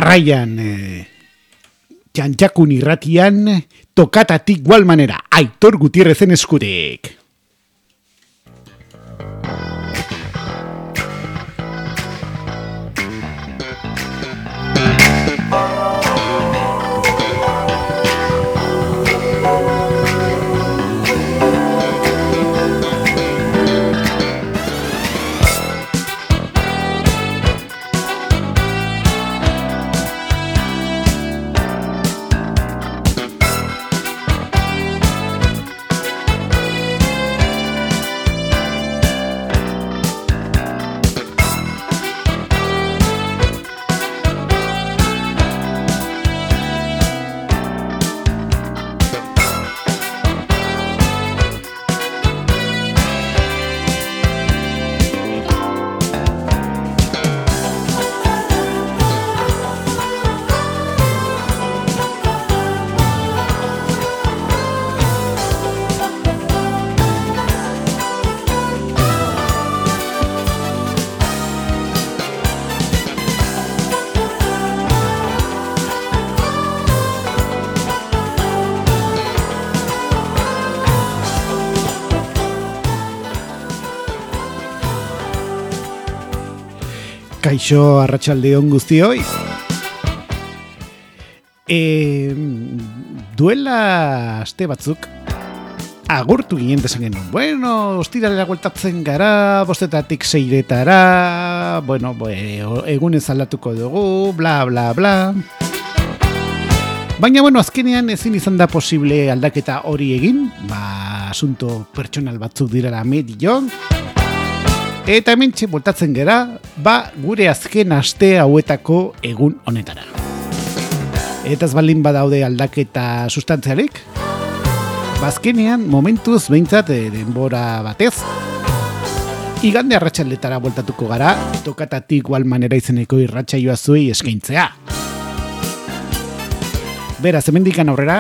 Jarraian, Txantxakun irratian, tokatatik igual manera, Aitor Gutierrezen eskutik. Kaixo, arratsaldeon guztioi. Duela aste batzuk agurtu ginen desan genuen. Bueno, ostiralera gueltatzen gara, 5:00 6:00, bueno, egunez aldatuko dugu, bla, bla, bla. Baina, bueno, azkenean ezin izan da posible aldaketa hori egin, asunto pertsonal batzuk direla medio. Eta hementxe voltatzen gera, gure azken aste hauetako egun honetara. Eta ez baldin badaude aldaketa sustantzialik, azkenean momentuz behintzat denbora batez, igande arratsaldeetara voltatuko gara, tokatatik igual manera izeneko irratsaioa zuei eskaintzea. Beraz, hemendikan aurrera,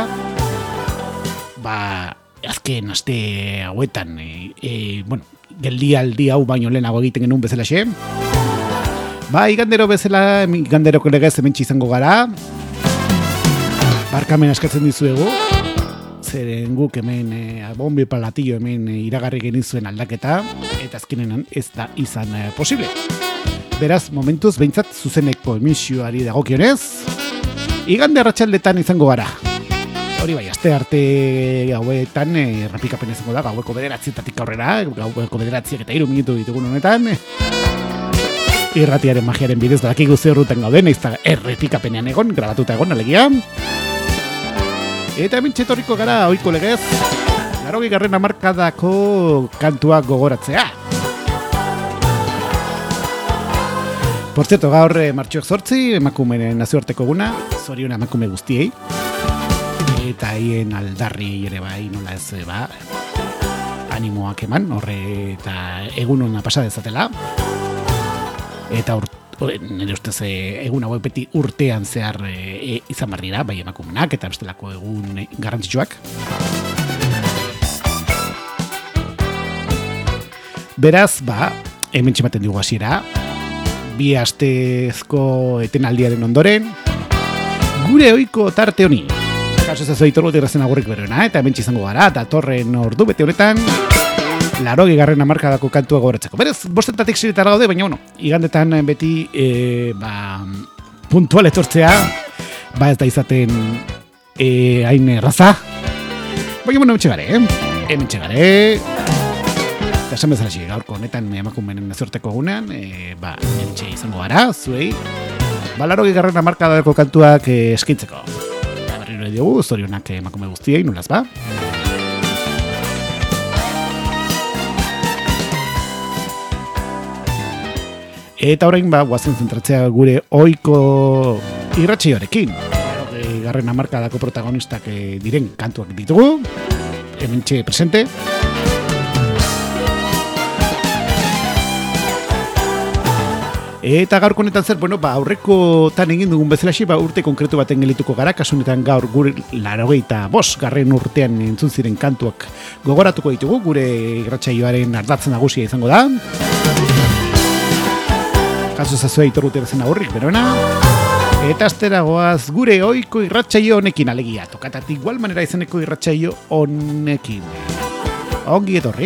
azken aste hauetan, geldialdi hau baino lehenago egiten genuen bezalaxe. Igandero bezala, iganderoko legez hementsi izango gara. Barkamen askatzen dizuegu. Zeren guk hemen, bombi palatillo hemen iragarri genizuen aldaketa, eta azkenenan ez da izan posible. Beraz, momentuz, behintzat zuzeneko emisioari dagokionez, igande arratsaldetan izango gara. Hori bai, aste arte gauetan errepikapen izango da, gaueko 9:00 aurrera, gaueko 9:03 minutu ditugun honetan. Irratiaren magiaren bidez dakigu ze ordutan gauden, ez da errepikapenean egon, grabatuta egon alegia. Eta hemen txetorriko gara, ohiko legez, 80. hamarkadako kantuak gogoratzea. Por cierto, gaur martxoak 8, emakumeen nazioarteko eguna, zoriona emakume guztiei. Eta hien aldarri ere bai, nola ez, animoak eman, horre eta egun hona pasa dezatela. Eta nire ustez egun hauek beti urtean zehar izan barrira, bai emakumenak eta bestelako egun garrantzitsuak. Beraz, hemen txematen dugu hasiera, 2 astezko etenaldiaren ondoren, gure ohiko tarte honi. Kaso ez Aitor Gutierrezen agurrik berrena, eta hemen izango gara, datorren ordu bete honetan, 80. hamarkadako kantua gogoratzeko. Berez, 5:00 6:00 gaude, baina, igandetan beti, puntual etortzea, ez da izaten hain erraza. Baina, hemen txegare, hemen txegare. Eta esan bezala txik, gaurko honetan emakumeen nazioarteko egunean, hemen txe izango gara, zuei, 80. hamarkadako kantuak eskaintzeko. Diogu, zorionak emakume guztiei, nolaz ba? Eta orain guazen zentratzea gure ohiko irratsaioarekin. 80. hamarkadako protagonistak diren kantuak ditugu, hementxe presente. Eta gaur konetan zer, aurreko tan egin dugun bezalaxi, urte konkretu baten gelituko gara, kasunetan gaur gure 85. urtean entzun ziren kantuak gogoratuko ditugu, gure irratsaioaren ardatzen nagusia izango da. Kasu zazua Aitor Gutierrezen agurrik, berona. Eta asteragoaz gure ohiko irratsaio honekin, alegia tokatatik igual manera izeneko irratsaio honekin. Ongi etorri.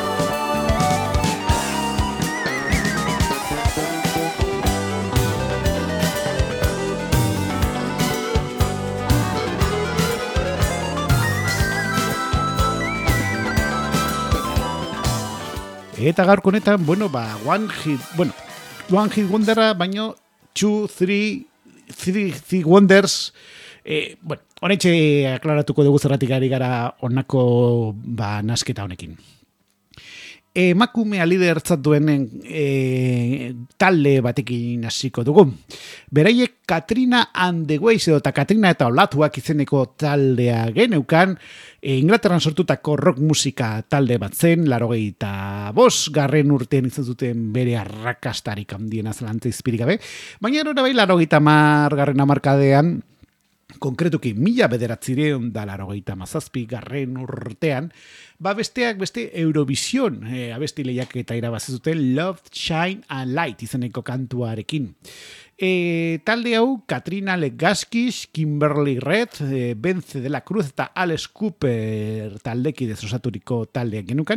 Eta gaurko honetan, One Hit Wondera, baino 2, 3 Wonders, honetxe aklaratuko dugu zerratik ari gara honako nasketa honekin. Emakumea lidertzat duen talde batekin hasiko dugu. Beraiek Katrina and the Waves edo Katrina eta Olatuak izeneko taldea geneukan, Inglaterran sortutako rock musika talde bat zen, 85 urtean izan zuten bere arrakastarik handiena zelantza izpirik gabe, baina erora bai 80 hamarkadean, konkretuki 1987 urtean, besteak beste Eurovision abesti lehiaketa irabazi zuten Love, Shine and Light izeneko kantuarekin. Talde hau Katrina Legaskis, Kimberly Red, Bence de la Cruz eta Alex Cooper taldeki desosaturiko taldeak genukan,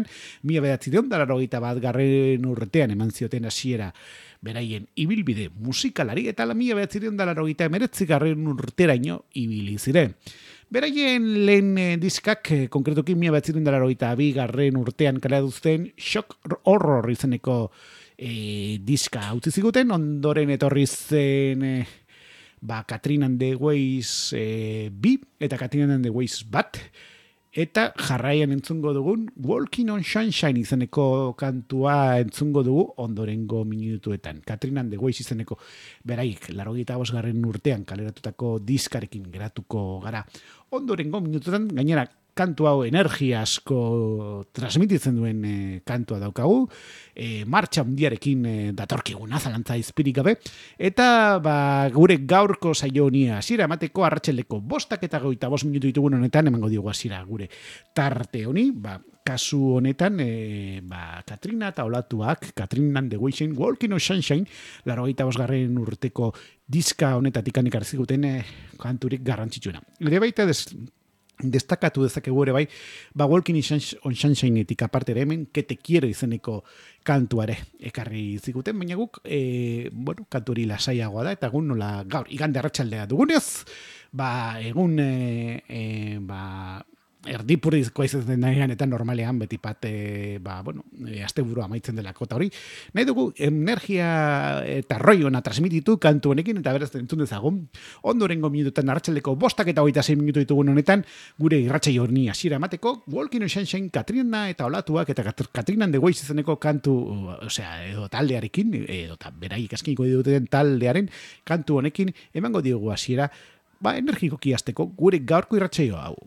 1981 urtean eman zioten hasiera beraien ibilbide musikalari eta 1989 urteraino ibili ziren. Beraien lehen diskak, konkretuki 1982 urtean kaleratu zuten Shock Horror izeneko diska utzi ziguten, ondoren etorri zen Katrina and the Waves B eta Katrina and the Waves bat, eta jarraian entzungo dugun Walking on Sunshine izeneko kantua entzungo dugu ondorengo minutuetan. Katrina and the Waves izeneko beraik 85 urtean kaleratutako diskarekin geratuko gara ondorengo minutuetan. Gainera kantu hau energia asko transmititzen duen kantua daukagu, martxa handiarekin datorkiguna zalantza izpirik gabe, eta gure gaurko saio honi hasiera emateko arratsaldeko 5:25 minutu ditugun honetan emango diogu hasiera gure tarte honi, kasu honetan Katrina eta Olatuak, Katrina and the Waves, Walking on Sunshine, 85 urteko diska honetatik ekarri ziguten kanturik garrantzitsuena. Ere baita destakatu dezakegu ere bai, Walking on Sunshine-etik aparte ere hemen, Que te quiero izeneko kantuare ekarri ziguten, baina guk, kantu hori lasaiagoa da, eta egun nola gaur, igande arratsaldea dugunez, egun, erdipurrizkoa izaten nahian eta normalean beti pat, asteburua amaitzen delako eta hori. Nahi dugu energia eta roiona transmititu kantu honekin eta beraz entzun dezagun. Ondorengo minututan arratsaldeko 5:26 minutu ditugun honetan gure irratsaio honi hasiera emateko Walking on Sunshine, Katrina eta Olatuak eta Katrina and the Waves izeneko kantu, edo taldearekin, edo beraik askiniko duten taldearen kantu honekin emango diogu hasiera energikoki hasteko gure gaurko irratsaio hau.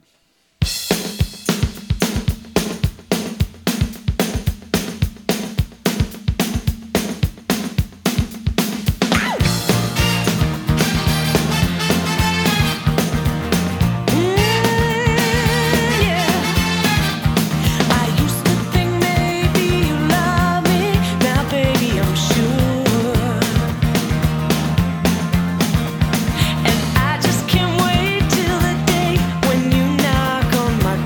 And I just can't wait till the day when you knock on my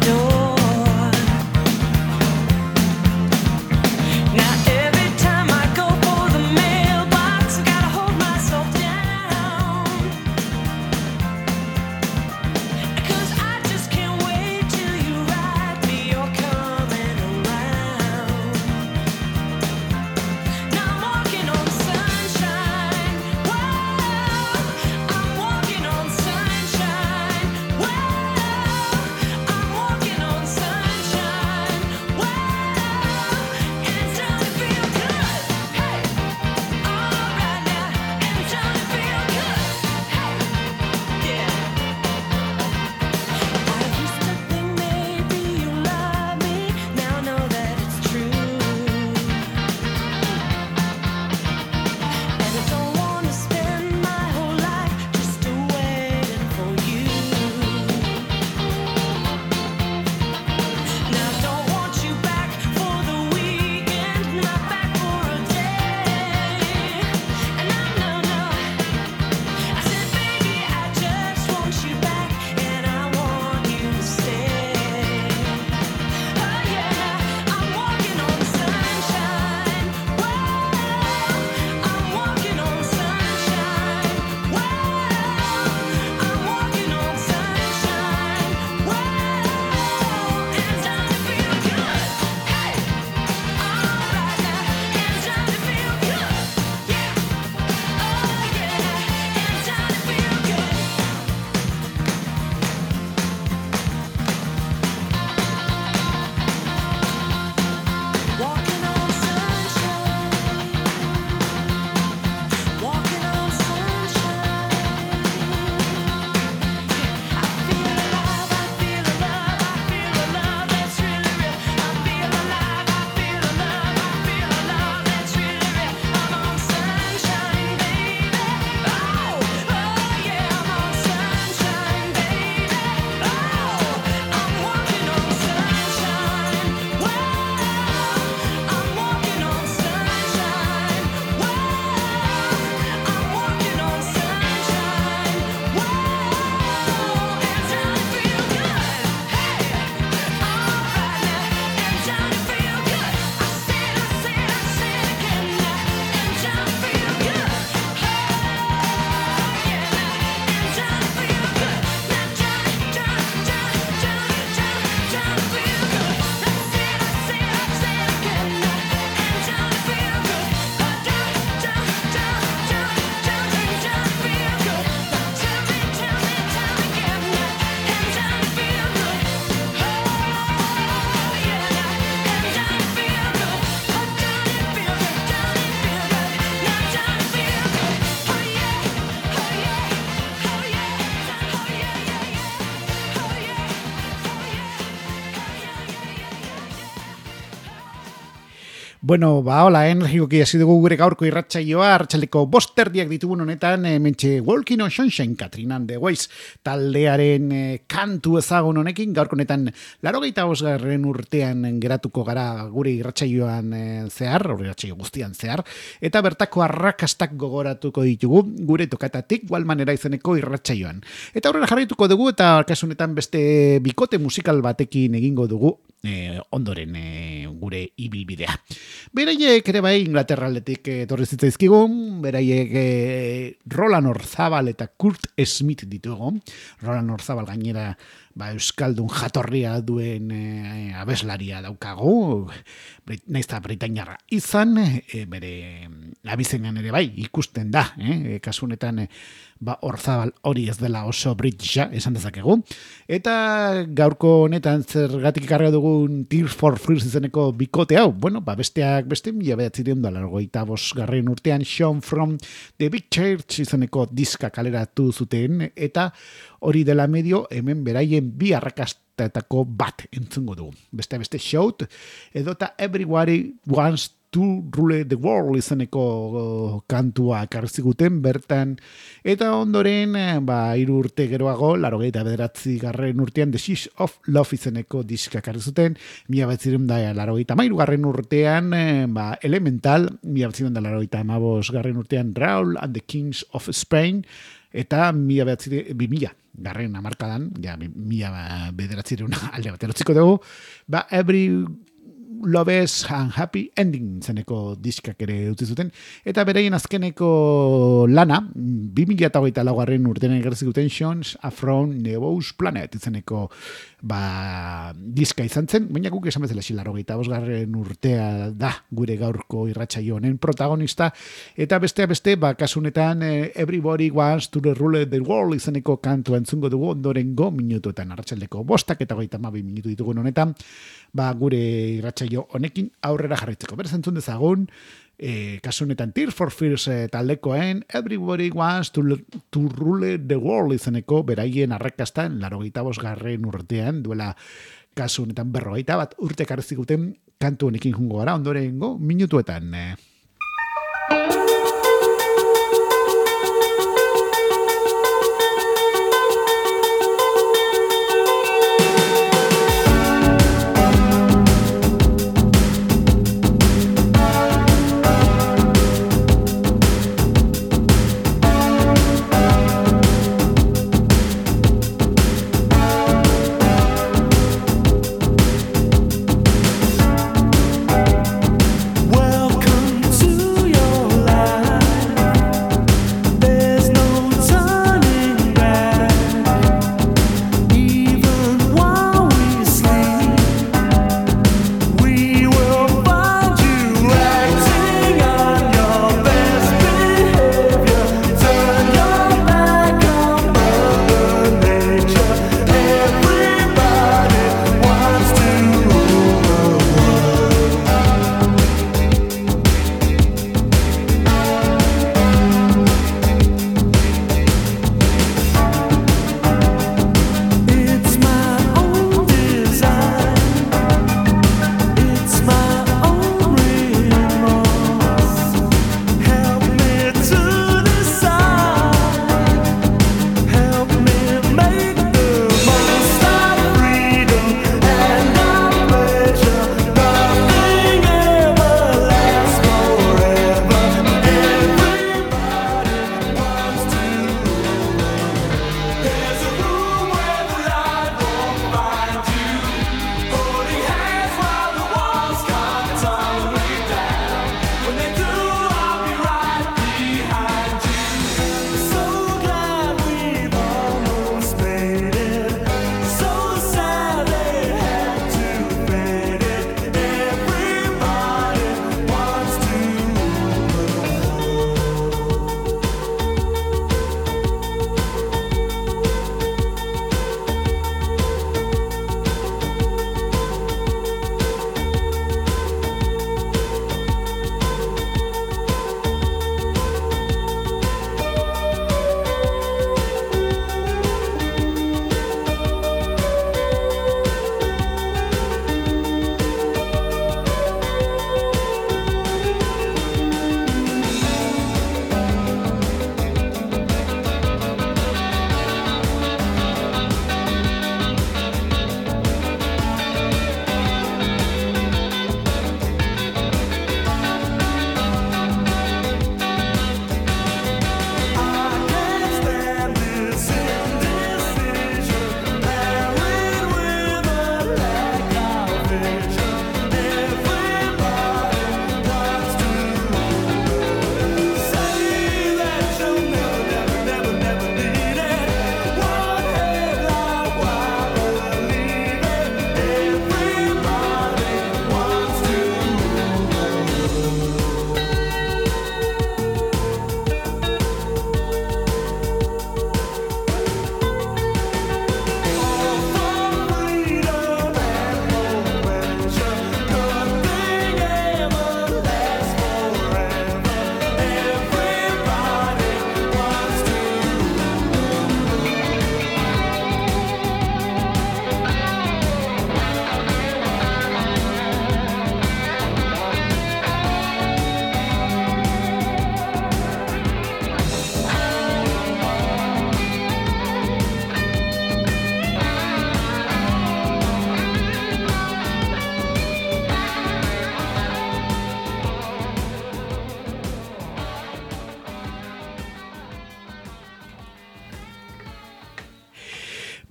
Bueno, hola, energikoki hasi dugu gure gaurko irratsaioa, arratsaleko 5:00 ditugun honetan, hementxe Walking on Sunshine, Katrina and the Waves taldearen kantu ezagun honekin, gaurko honetan 85. urtean geratuko gara gure irratsaioan zehar, irratsaio guztian zehar, eta bertako arrakastak gogoratuko ditugu gure tokatatik Walmanera izeneko irratsaioan. Eta aurrera jarraituko dugu, eta kasu honetan beste bikote musikal batekin egingo dugu, ondoren gure ibilbidea. Beraiek ere bai Inglaterraldetik etorri zitzaizkigun, beraiek Roland Orzabal eta Kurt Smith ditugu. Roland Orzabal gainera euskaldun jatorria duen abeslaria daukagu, naizta britainiarra izan, bere abizenean ere bai ikusten da, kasu honetan Orzabal hori ez dela oso British esan dezakegu. Eta gaurko honetan zergatik ekarri dugun Tears for Fears izeneko bikote hau, besteak beste 1985 urtean Sean from the Big Church izeneko diska kaleratu zuten, eta hori dela medio hemen beraien bi arrakastatako bat entzungo dugu. Beste Shout edota Everybody Wants to Rule the World izeneko kantua karriziguten bertan, eta ondoren 3 urte geroago 89. urtean The Sheets of Love izeneko diska karrizuten, 1983. urtean Elemental, 1985. urtean Raul and the Kings of Spain, eta 2000 garren hamarkadan, 2009 alde bat erotziko dugu, Every Loves and Happy Ending zeneko diskak ere utzi zuten, eta beraien azkeneko lana 2024. urtean egertzik duten Sons from Nebos Planet zeneko diska izan zen, baina guk esan bezala 85. urtea da gure gaurko irratsaio honen protagonista, eta beste kasunetan Everybody Wants to Rule the World izeneko kantua entzungo dugu ondorengo minutuetan, arratsaldeko 5:32 minutu ditugun honetan, gure irratsaio honekin aurrera jarraitzeko. Beraz entzun dezagun, kasu honetan Tears for Fears taldekoen Everybody Wants to Rule the World izeneko beraien arrakastan 85. urtean, duela kasu honetan 41 urte karriziguten kantu honekin jungo gara ondorengo minutuetan. Welcome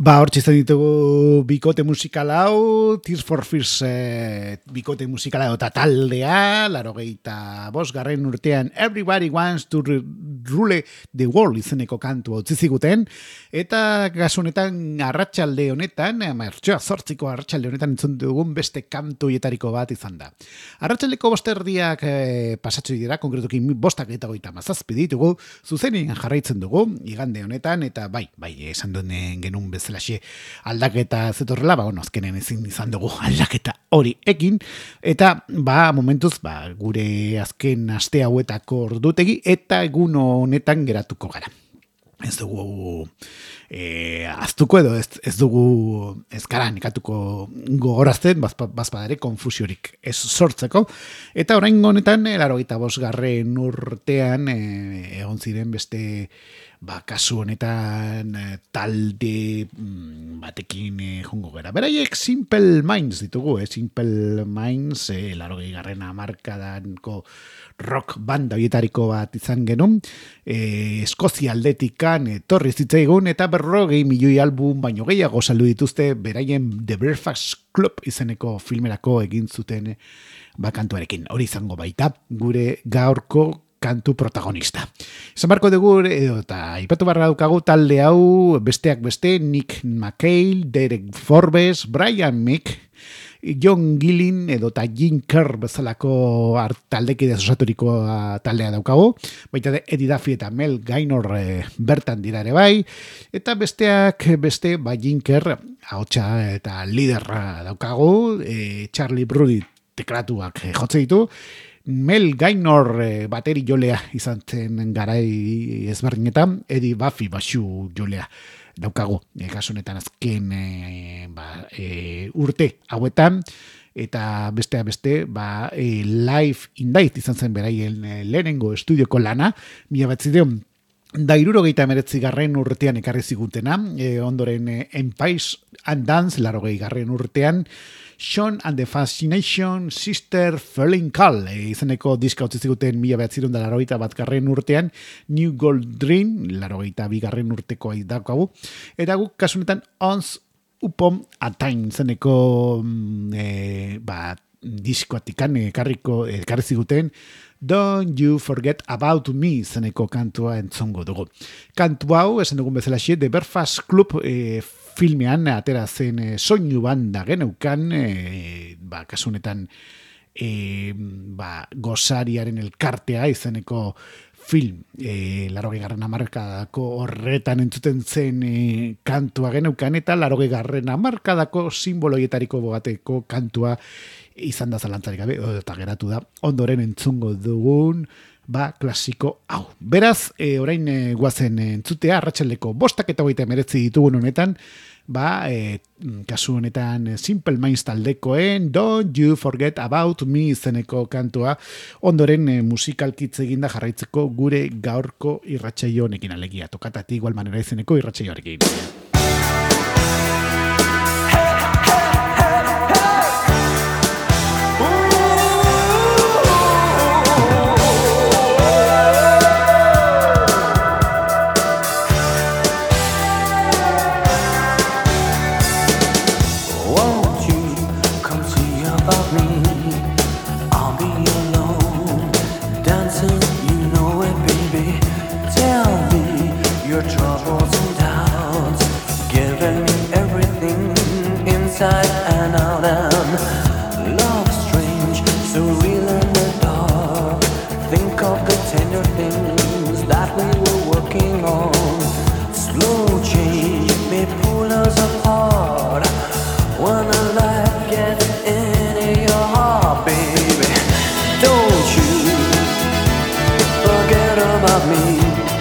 Hortxe izan ditugu bikote musikal hau, Tears for Fears bikote musikala eta taldea, 85. urtean Everybody Wants to Rule the World izeneko kantua utzi ziguten, eta kasu honetan arratsalde honetan, martxoa 8ko arratsalde honetan entzun dugun beste kantu hietariko bat izan da. Arratsaldeko 5 erdiak pasatxo dira, konkretuki 5:37 ditugu, zuzenean jarraitzen dugu, igande honetan, eta bai, esan duen genuen bezalaxe aldaketa zetorrela, azkenen ezin izan dugu aldaketa hori ekin, eta momentuz gure azken aste hauetako ordutegi eta egun honetan geratuko gara. Ez dugu aztuko edo ez dugu ez gara nekatuko gogorazten, bazpadare konfusiorik ez sortzeko, eta orain honetan 85. urtean egon ziren beste kasu honetan talde batekin jongo gara. Beraiek Simple Minds ditugu, Simple Minds 80. hamarkadanko rock banda horietariko bat izan genuen, Eskozia aldetikan etorri zitzaigun, eta 40 milioi album baino gehiago saldu dituzte beraien The Breakfast Club izeneko filmerako egin zuten kantuarekin. Hori izango baita gure gaurko kantu protagonista. Izan barko dugu, eta ipatu barra daukagu talde hau, besteak beste, Nick McHale, Derek Forbes, Brian Mick, John Gillin edota Jim Kerr bezalako taldekide osaturiko taldea daukagu, baita Eddie Duffy eta Mel Gaynor bertan dira ere bai, eta besteak beste, Jim Kerr ahotsa eta liderra daukagu, Charlie Brody teklatuak jotze ditu, Mel Gaynor bateri jolea izan zen garai ezberdinetan, Eddie Duffy baxu jolea daukagu, kasu honetan azken urte hauetan, eta beste Live in Light izan zen beraien lehenengo estudioko lana, 1979 urtean ekarri zigutena, ondoren Empire and Dance 80. urtean, Sean and the Fascination Sister Falling Call izeneko diska utzi ziguten 1981 urtean, New Gold Dream 82. urteko daukagu, eta guk kasunetan Once Upon a Time izeneko diskoatikan ekarri ziguten Don't You Forget About Me izeneko kantua entzongo dugu. Kantu hau, esan dugun bezalaxe, The Breakfast Club filmean atera zen soinu banda geneukan, kasunetan gozariaren elkartea izeneko film, 80. hamarkadako horretan entzuten zen kantua geneukan, eta 80. hamarkadako simboloietariko bateko kantua izan da zalantzarik gabe, eta geratu da ondoren entzungo dugun klasiko hau. Beraz, orain guazen entzutea, arratsaldeko 5:39 ditugun honetan, kasu honetan Simple Minds taldekoen Don't You Forget About Me izeneko kantua, ondoren musikalkitz eginda jarraitzeko gure gaurko irratsaio honekin, alegia tokatati igual manera izeneko irratsaioarekin. Inside and out, and love strange, so real in the dark. Think of the tender things that we were working on. Slow change may pull us apart when the light gets into your heart, baby. Don't you forget about me.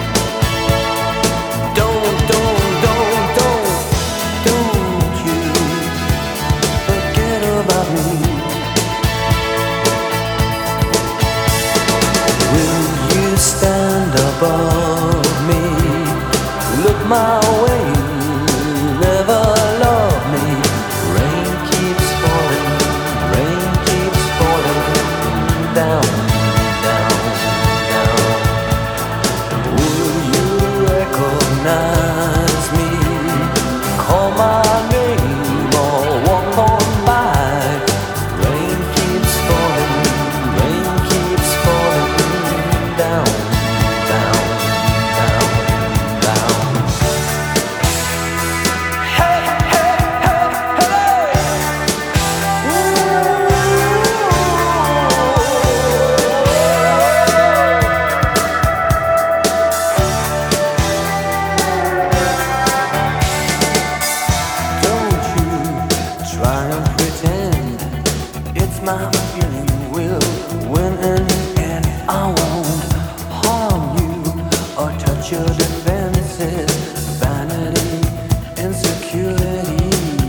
Above me, look my way, never love me. Rain keeps falling down, down, down. Will you recognize me? Call my feeling will win in the end. I won't harm you or touch your defenses. Vanity, insecurity.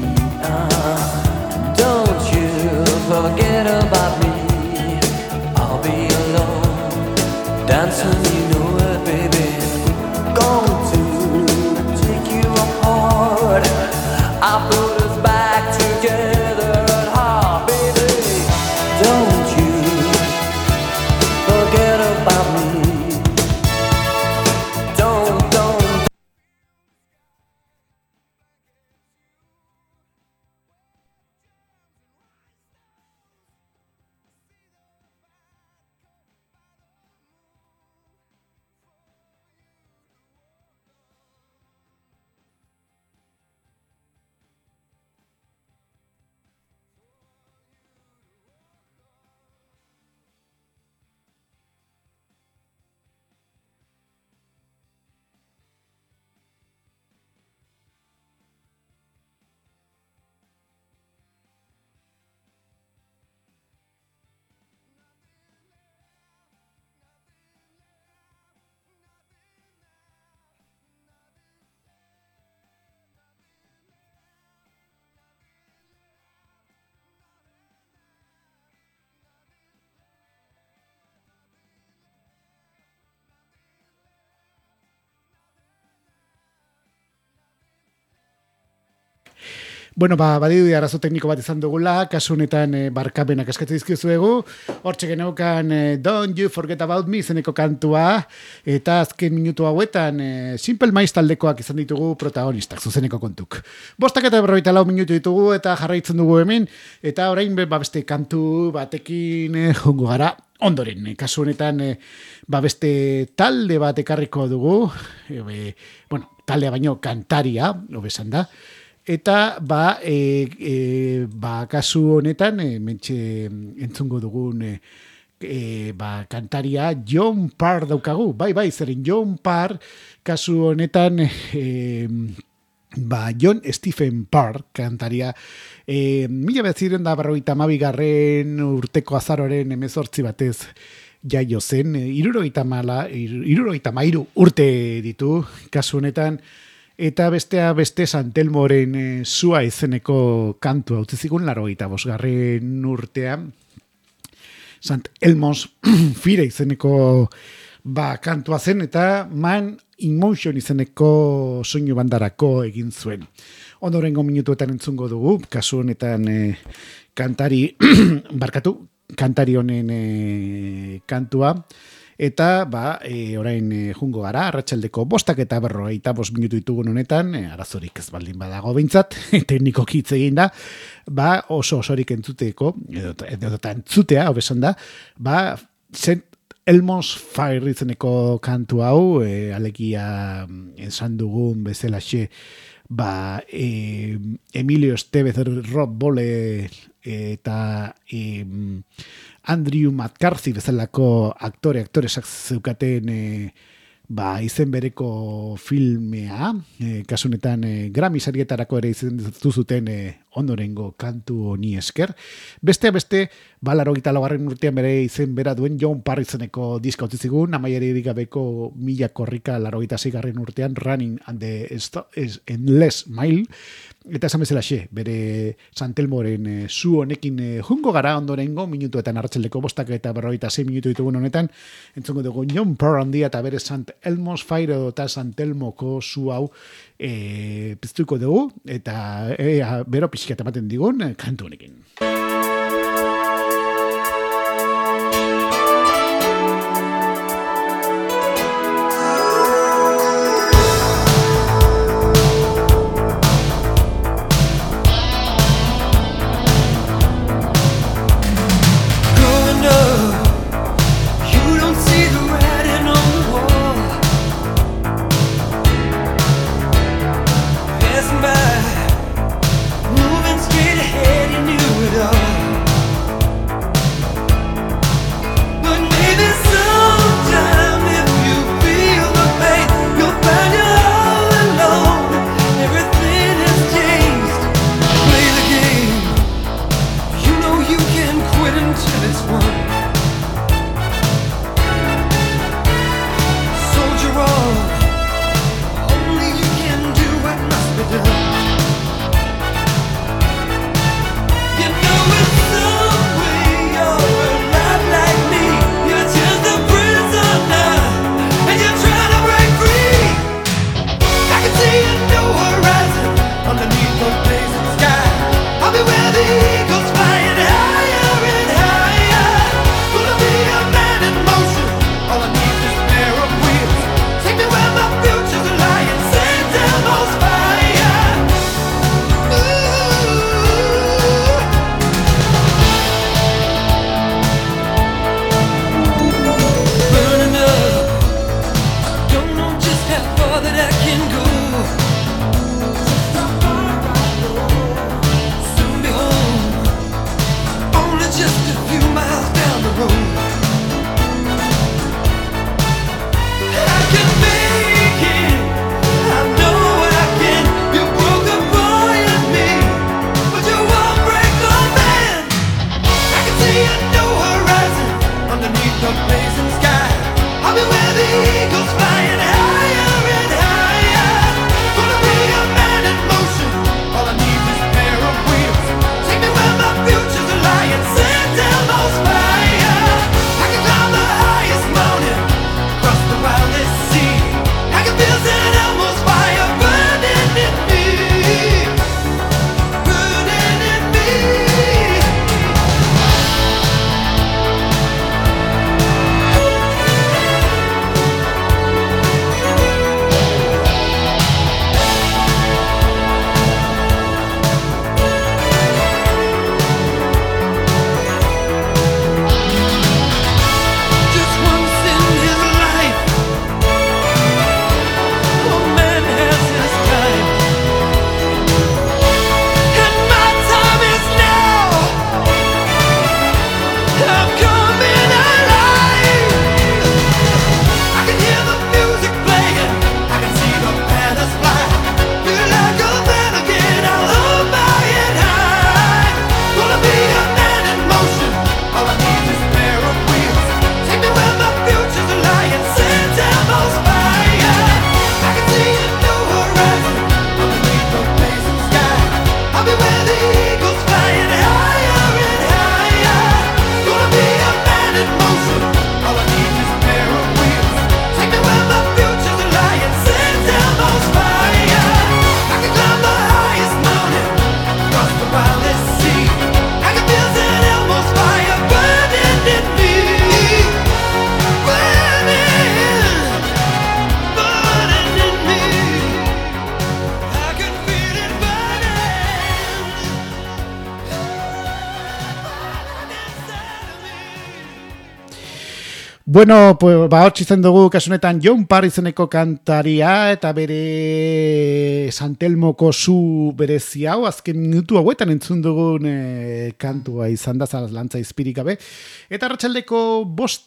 Don't you forget about me. I'll be alone, dancing, you know it, baby. Going to take you apart. I put us back together at heart, baby. Don't you forget about me. Don't. Bueno, badirudi arazo tekniko bat izan dugula, kasu honetan barkapenak eskatzen dizkizuegu. Hortxe geneukan Don't You Forget About Me izeneko kantua, eta azken minutu hauetan Simple Minds taldekoak izan ditugu protagonistak, zuzeneko kontuk. 5:44 minutu ditugu eta jarraitzen dugu hemen, eta orain beste kantu batekin jongo gara ondoren. Kasu honetan beste talde bat ekarriko dugu, taldea baino kantaria, hobesan da. Eta kasu honetan mentxe entzungo dugun kantaria John Parr daukagu. Bai, zeren John Parr kasu honetan John Stephen Parr kantaria 1952 urteko azaroren 18 batez jaio zen, 73 urte ditu kasu honetan. Eta beste Santelmoren zua izeneko kantua utzi zigun 85. urtean. Sant Elmo's Fire izeneko kantua zen eta Man in Motion izeneko soinu bandarako egin zuen. Ondorengo minutuetan entzungo dugu, kasu honetan kantari honen kantua. Eta orain jungo gara, arratsaldeko 5:45 minutu ditugun honetan, arazorik ez baldin badago behintzat, teknikoki hitz egin da, oso osorik entzuteko, edo entzutea, hobesan da, St. Elmo's Fire izeneko kantu hau, alegia esan dugun bezalaxe, Emilio Estevez, Rob Bole eta Andrew McCarthy bezalako aktoresak zeukaten izen bereko filmea, kasunetan Grammy sarietarako ere izendu zuten ondorengo kantu honi esker. Beste, 84. urtean bere izen bera duen John Parr izeneko diska utzi zigun, amaierik gabeko 1000 korrika 86. urtean Running and the Endless Mile. Eta esan bezalaxe, bere Santelmoren zu honekin jungo gara ondorengo minutuetan arratsaldeko 5:46 minutu ditugun honetan, entzongo dugu John Parr handia eta bere Sant Elmo's Fire eta Santelmoko zu hau piztuko dugu, eta bero pixkat ematen digun kantu honekin. Moving straight ahead, you knew it all. till it's won. Soldier on, only you can do what must be done. You know it's some way you're alive like me. You're just a prisoner, and you're trying to break free. I can see a new horizon underneath the blazing sky. I'll be where the eagles flying higher and higher. Gonna be a man in motion. All I need is a pair of wheels. Take me where my future's lying. St. Elmo's fire. Burning up. Don't know just how far that I can go. Soon be home. Only just a few miles down the road. I can make it. I know I can. You broke a boy in me, but you won't break a man. I can see a new horizon underneath the blazing sky. I'll be where the eagles flying higher and higher. Gonna be a man in motion. All I need is a pair of wheels. Take me where my future's lying. St. Elmo's fire. I can climb the highest mountain, cross the wildest sea. I can feel St. Elmo's fire burning in me, burning in me. Just once in his life, a man has his time, and my time is now. I'm coming alive. I can hear the music playing, I can see the banners fly. Feel like a man again, I'll hold my head high. Gonna be a man in motion. All I need is a pair of wheels. Take me where my future's lying. St. Elmo's fire. I can see a new horizon underneath the blazing sky. I'll be where the eagles flying higher and higher. Gonna be a man in motion. All I need is a pair of wheels. Take me where my future's lying. St. Elmo's fire. I can climb the highest mountain, cross the wildest sea. I can feel St. Elmo's fire burning in me, burning, burning in me. I can feel it burning, burning inside of me. Bueno, pues hotz izan dugu kasunetan John Parr izeneko kantaria eta bere Santelmoko zu berezi hau azken minutu hauetan entzun dugun kantua izan da zalantza izpirik gabe. Eta arratsaldeko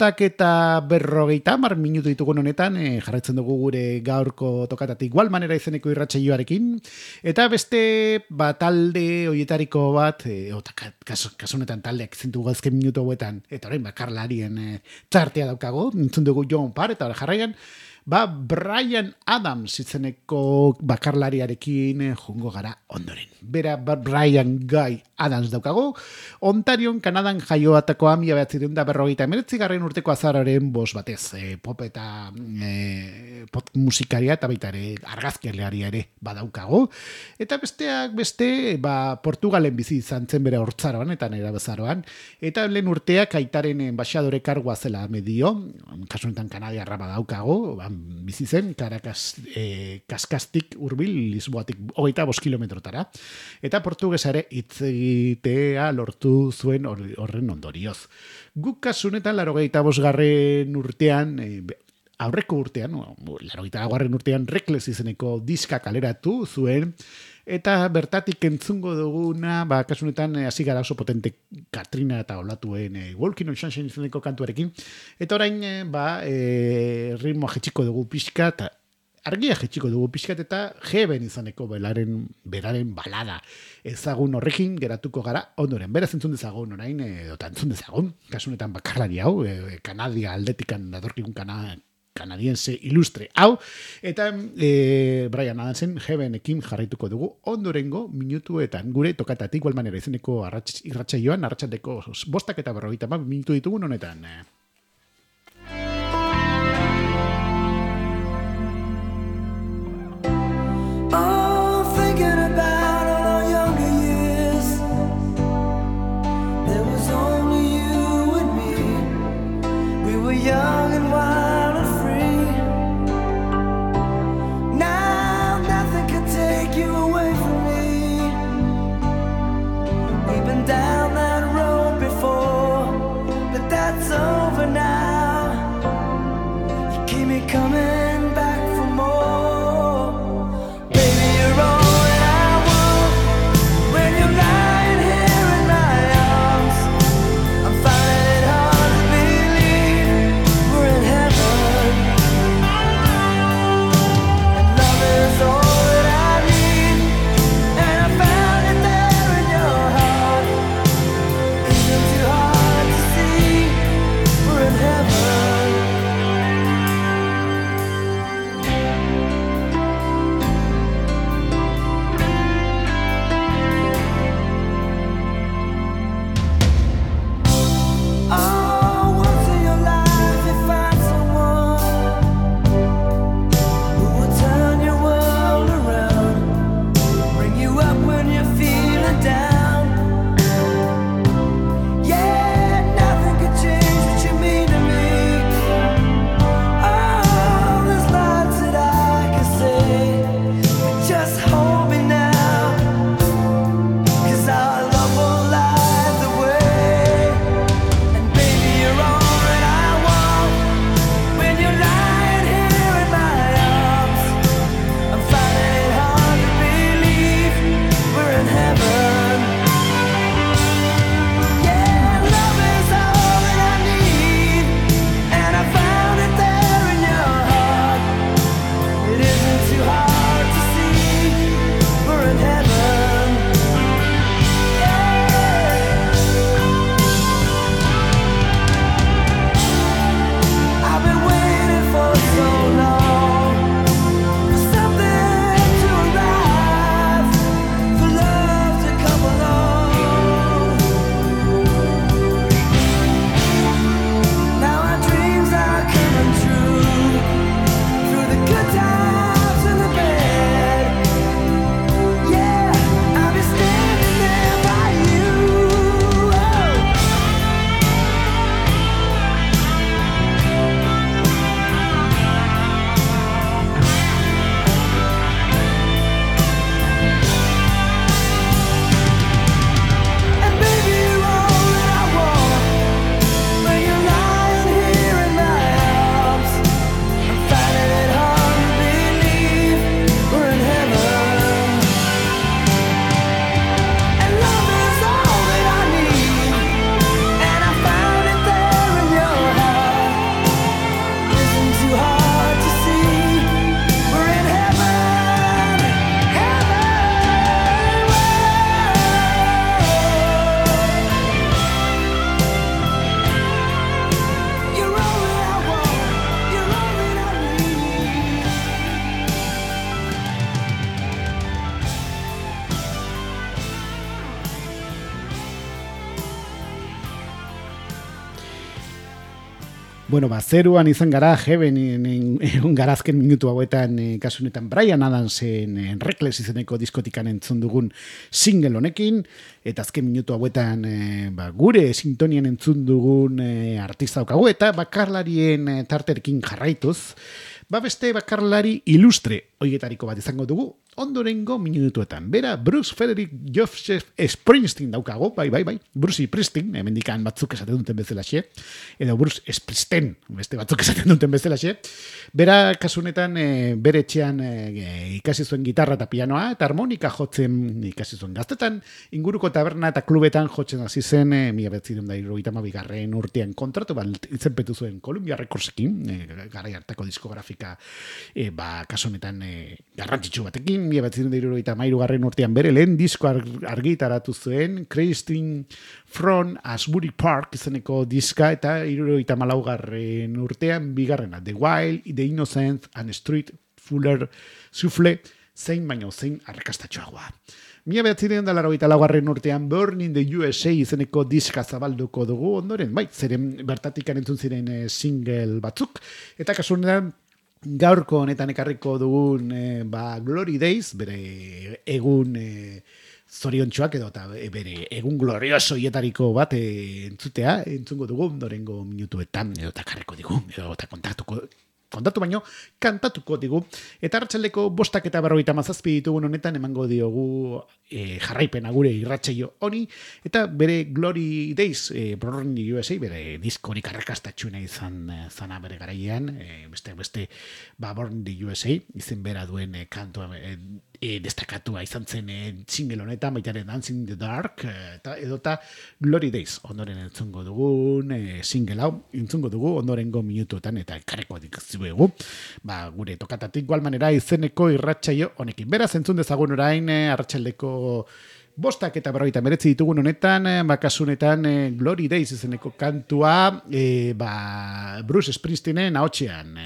5:50 minutu ditugun honetan jarraitzen dugu gure gaurko tokatatik igual manera izeneko irratsaioarekin eta beste talde hoietariko bat kasunetan taldeak zentugu azken minutu hauetan eta orain bakarlarien tartea daukago, nintzen dugu John Parr eta jarraian Bryan Adams izeneko bakarlariarekin jungo gara ondoren. Bera Bryan Guy Adams daukago, Ontarion, Kanadan jaioatakoa 1949 urteko azararen 5 batez. Pop eta pop musikaria eta baita ere argazkilaria ere badaukago. Eta besteak beste, Portugalen bizi izan zen bere hortzaroan eta nera bezaroan. Eta lehen urteak aitaren enbaxadore kargoa zela medio, kasunetan kanadiarra badaukago, bizi zen, Kaskastik hurbil Lisboatik 25 kilometrotara. Eta portugesare hitz egitea lortu zuen horren ondorioz. Guk kasunetan 85. urtean, aurreko urtean, 85. urtean Reckless izeneko diska kaleratu zuen, eta bertatik entzungo duguna, kasunetan hasi gara oso potente Katrina eta olatuen Walking on Sunshine izeneko kantuarekin, eta orain ritmoa jetxiko dugu pixka, eta argia jetxiko dugu pixkat eta Heaven izaneko beraren balada ezagun horrekin geratuko gara ondoren. Beraz entzun dezagun orain, edota entzun dezagun, kasunetan bakarlari hau, Kanadia aldetikan datorkigun kanadiense ilustre hau, eta Bryan Adamsen Heavenekin jarraituko dugu ondorengo minutuetan gure tokatatik igual manera izeneko irratsaioan, arratsaldeko 5:50 minutu ditugun honetan. Thinking about all our younger years, there was only you and me. We were young and wild and free. Now nothing can take you away from me. We've been down that road before, but that's over now. You keep me coming back for more. Bueno, zeruan izan gara, Heavenen egun garazken minutu hauetan, kasunetan Bryan Adamsen Reckless izeneko diskotikan entzun dugun single honekin, eta azken minutu hauetan gure sintonian entzun dugun artista daukagu, eta bakarlarien tarterekin jarraituz, beste bakarlari ilustre hoietariko bat izango dugu, ondorengo minutuetan. Bera, Bruce Frederick Joseph Springsteen daukago, bai, Bruce Springsteen, hemendikan batzuk esaten duten bezalaxe, edo Bruce Springsteen, beste batzuk esaten duten bezalaxe. Bera, kasunetan, bere etxean ikasi zuen gitarra eta pianoa, eta harmonika jotzen ikasi zuen gaztetan, inguruko taberna eta klubetan jotzen hasi zen, 1972 urtean kontratu bat izenpetu zuen Columbia Recordsekin, garai hartako diskografika kasunetan garrantzitsu batekin, 1973 urtean bere lehen disko argitaratu zuen, Christine from Asbury Park izeneko diska, eta 74 urtean bigarrena, The Wild, The Innocent and Street Fuller Souffle, zein baino zein arrakastatxoagoa. 1984 urtean Born in the USA izeneko diska zabalduko dugu ondoren, bai, zeren bertatikan entzun ziren single batzuk, eta kasu honetan gaurko honetan ekarriko dugun Glory Days, bere egun zoriontsuak edo eta bere egun gloriosoietariko bat entzungo dugu ondorengo minutuetan edo eta karriko digu, edo eta kontatu baino, kantatuko digu. Eta arratsaldeko 5:47 ditugun honetan emango diogu jarraipena gure irratsaio honi, eta bere Glory Days, Born in the USA, bere diskorik arrakastatsuena zana bere garaian, beste Born in the USA, izen bera duen kantua destakatua izan zen single honetan, baitaren Dancing in the Dark, edota Glory Days, ondoren entzungo dugun single hau, entzungo dugu ondorengo minutuetan, eta karreko dikuzuegu, gure tokatatik gualmanera izeneko irratsaio honekin. Beraz, entzun dezagun orain, arratsaldeko 5:49 ditugun honetan, bakasunetan Glory Days izeneko kantua, Bruce Springsteenen ahotsean.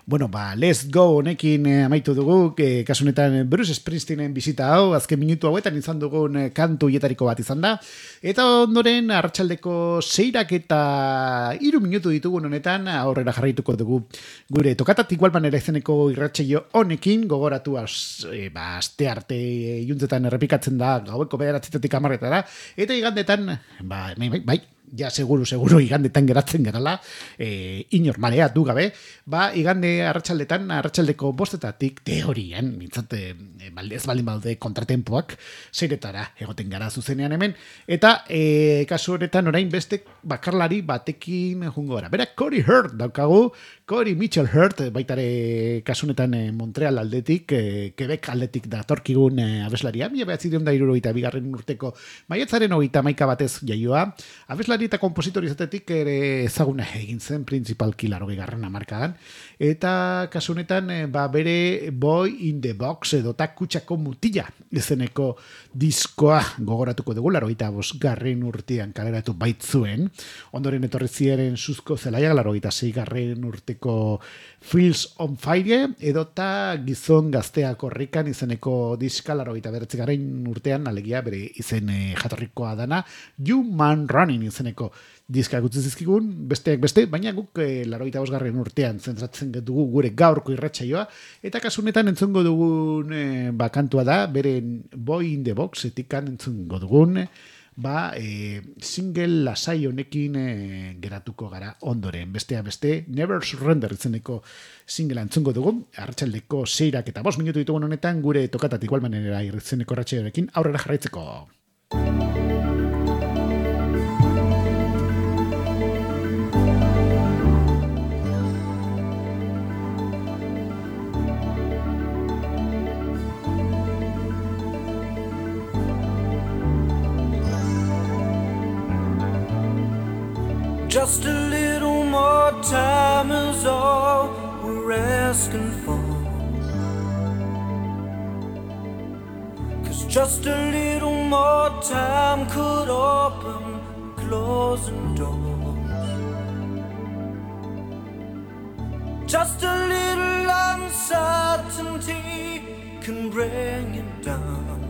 Bueno, Let's Go honekin amaitu dugu, kasunetan Bruce Springsteenen bizita hau, azken minutu hauetan izan dugun kantu hietariko bat izan da, eta ondoren arratsaldeko 6 eta 3 minutu ditugun honetan, aurrera jarraituko dugu gure tokatat igual manera izeneko irratsaio honekin, gogoratu aste arte iuntzetan errepikatzen da, gaueko 9:00 10:00 eta igandetan, bai, ja seguru igandetan geratzen gerala, inor marea du gabe, igande arratsaldeko 5:00 teorian, mintzate, ez baldin baude kontratempoak, 6:00 egoten gara zuzenean hemen, eta kasu honetan orain beste bakarlari batekin jungo gara. Berak Corey Hurt daukagu, Corey Mitchell Hurt, baitare kasunetan Montreal aldetik, Quebec aldetik datorkigun abeslaria, 1972 urteko maiatzaren 31 batez jaioa, abeslari eta kompositori izatetik ere ezaguna egin zen, principalki 80. hamarkadan, eta kasunetan bere Boy in the Box edo Kutsako mutila izeneko diskoa gogoratuko dugu, 85. urtean kaleratu baitzuen, ondoren etorri ziren Suzko Zelaiak 86. urteko Feels on Fire edota Gizon Gaztea Korrikan izeneko diska 89. urtean, alegia bere izen jatorrikoa dana Human Running izeneko diska gutzi zizkigun, besteak beste, baina guk 85. urtean zentratzen dugu gure gaurko irratsaioa, eta kasunetan entzungo dugun kantua da, beren Boy in the Box etikan entzungo dugun, single lasai honekin geratuko gara ondoren. Besteak beste, Never Surrender izeneko singlea entzungo dugu, arratsaldeko 6 eta 5 minutu ditugun honetan, gure tokatat igual manera izeneko irratsaioarekin aurrera jarraitzeko. Just a little more time is all we're asking for. 'Cause just a little more time could open closing doors. Just a little uncertainty can bring it down.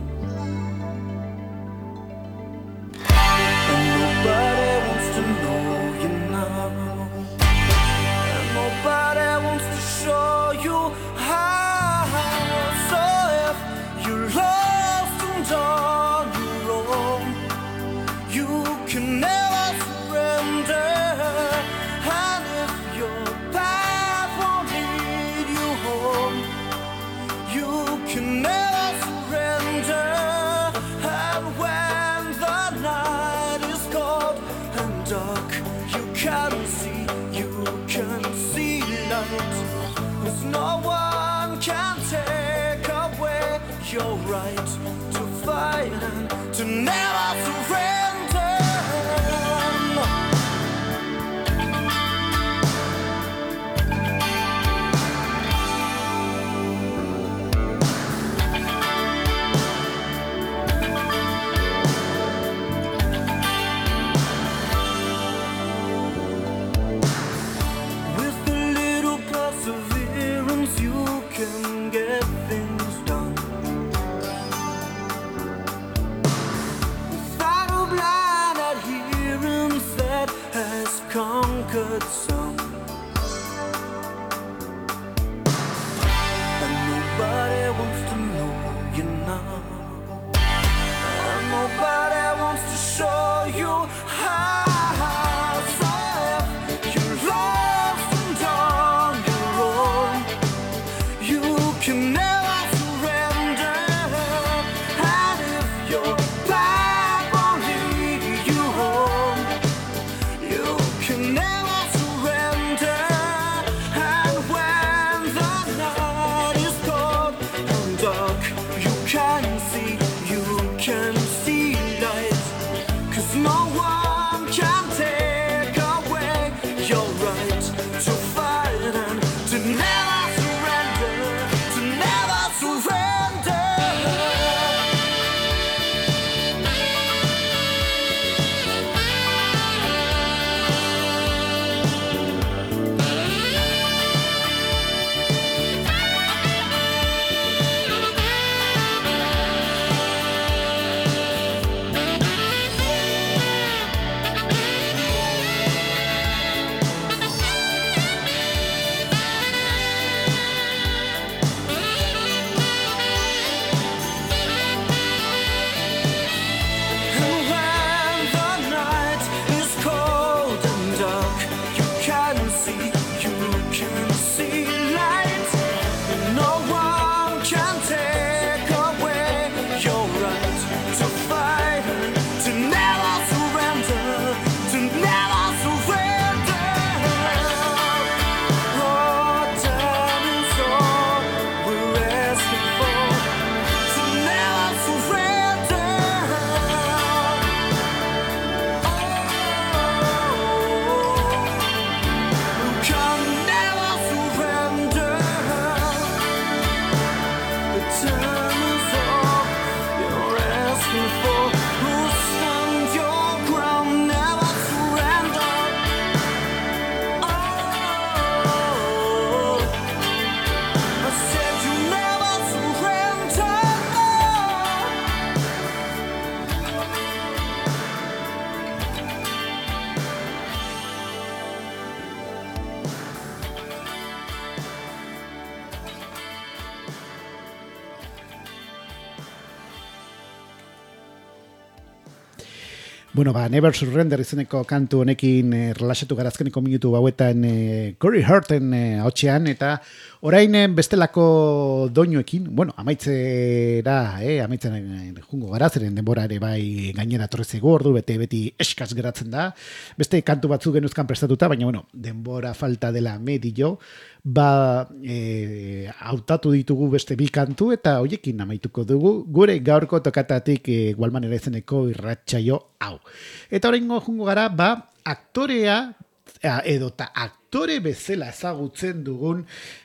And nobody wants to know you now. And nobody wants to show you how. So if you're lost and on your own, you can never surrender. And if your path won't lead you home, you can never surrender. And when the night is cold and dark, you can see light. 'Cause no one can take away your right to fight and to never surrender. Bueno, Never Surrender izeneko kantu honekin relaxatu garazkeneko minutu hauetan Corey Horten hotxean, eta orain bestelako doinuekin, bueno, amaitzen jungo gara, zeren denbora ere bai gainera torrezego, ordu beti eskaz geratzen da, beste kantu batzuk genuzkan prestatuta, baina bueno, denbora falta dela medio, hautatu ditugu beste bi kantu, eta hoiekin amaituko dugu, gure gaurko tokatatik Gualman ere izeneko irratsaio hau. Eta oraingo jungo gara, aktorea edota aktore bezala ezagutzen dugun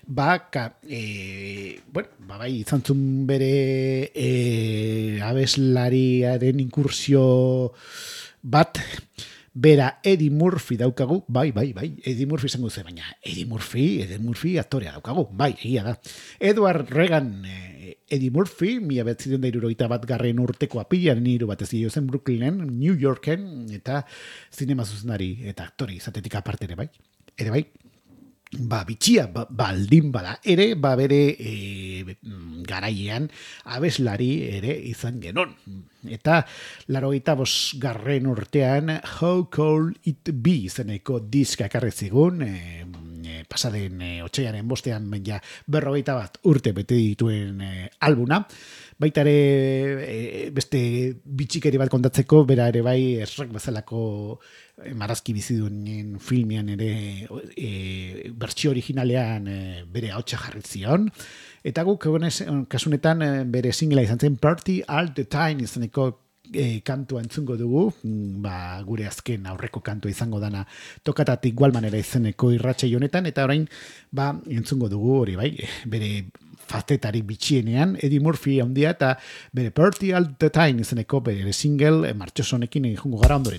bai izan zuen bere abeslariaren inkursio bat. Bera, Eddie Murphy daukagu, bai, Eddie Murphy izango zen, baina Eddie Murphy aktorea daukagu, bai, egia da. Edward Reagan, Eddie Murphy, 1971 urteko apilan hiru batez zen Brooklynen, New Yorken, eta zinema zuzendari eta aktore izatetik aparte ere bai. Bitxia baldin bada ere, bere garailean abeslari ere izan genon. Eta 85. urtean How Could It Be izeneko diska ekarri zigun, pasaden otsailaren 5ean 41 urte bete dituen albuna. Baita ere beste bitxikeri bat kontatzeko, bera ere bai esrak bezalako marazki biziduen filmean ere bertsio originalean bere ahotsa jarri zion. Eta guk kasunetan bere singlea izan zen Party All the Time izeneko kantua entzungo dugu, gure azken aurreko kantua izango dana tokatatik Gualman ere izeneko irratsaio honetan, eta orain entzungo dugu hori bai, bere fatetari bitxienean, Eddie Murphy handia eta bere Party All the Time izeneko bere single martxosonekin jungo gara ondoren.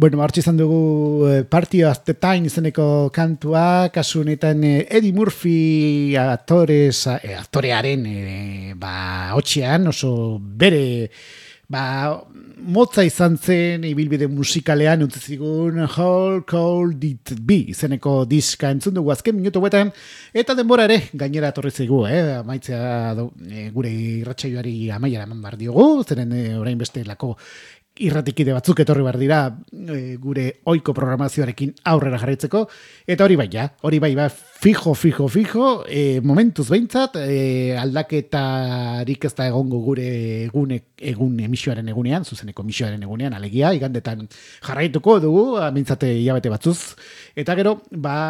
Bueno, hartzi izan dugu Party of the Time izeneko kantua, kasu honetan Eddie Murphy aktorearen hotxean oso bere motza izan zen ibilbide musikalean utzi zigun How Cold It Be izeneko diska entzun dugu azken minutu guetan, eta denbora ere gainera etorri zaigu, amaitzea gure irratsaioari amaiera eman behar diogu, zeren orain beste lako irratikide batzuk etorri behar dira gure ohiko programazioarekin aurrera jarraitzeko, eta hori bai, fijo, momentuz behintzat, aldaketarik ez da egongo gure egun emisioaren egunean, zuzeneko emisioaren egunean, alegia, igandetan jarraituko dugu, mintzate hilabete batzuz, eta gero,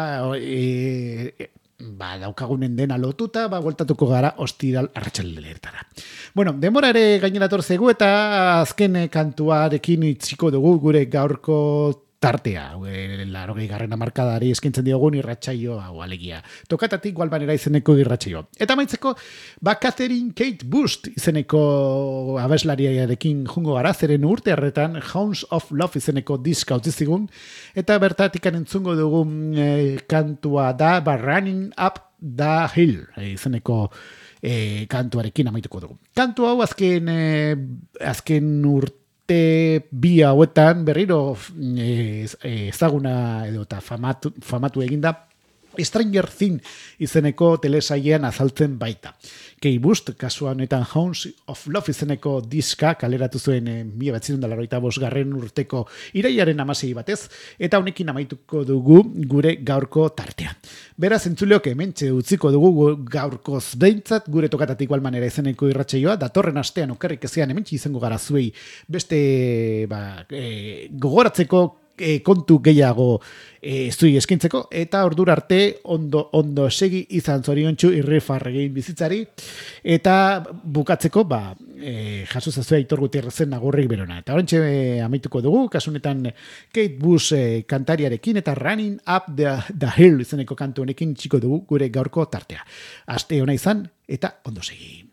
daukagunen dena lotuta, bueltatuko gara ostiral arratsaldeetara. Bueno, denbora ere gainerator zegu eta azken kantuarekin itziko dugu gure gaurko tartea, 80. hamarkadari eskaintzen diogun irratsaio hau alegia. Tokatatik Gualbanera izeneko irratsaio. Eta amaitzeko, Catherine Kate Bush izeneko abeslariarekin jungo gara, zeren urte harretan Hounds of Love izeneko diska utzi zigun, eta bertatikan entzungo dugun kantua da Running Up the Hill izeneko kantuarekin amaituko dugu. Kantu hau azken urte bi hauetan berriro ezaguna edo eta famatu eginda Stranger Things izeneko telesailean azaltzen baita. Kate Bush, kasu honetan Hounds of Love izeneko diska kaleratu zuen 1985 urteko irailaren 16 batez, eta honekin amaituko dugu gure gaurko tartea. Beraz, entzuleok hementxe utziko dugu gaurkoz behintzat gure Tokatatik Gualbanera izeneko irratsaioa, datorren astean okerrik ezean hementxe izango gara zuei beste gogoratzeko kontu gehiago zui eskintzeko, eta ordura arte ondo segi izan zoriontsu irrifarregin bizitzari, eta bukatzeko jaso zazua Aitor Gutierrezen agurrik berona. Eta horrentxe amaituko dugu, kasunetan Kate Bush kantariarekin eta Running Up the Hill izeneko kantu honekin txiko dugu gure gaurko tartea. Aste ona izan eta ondo segi.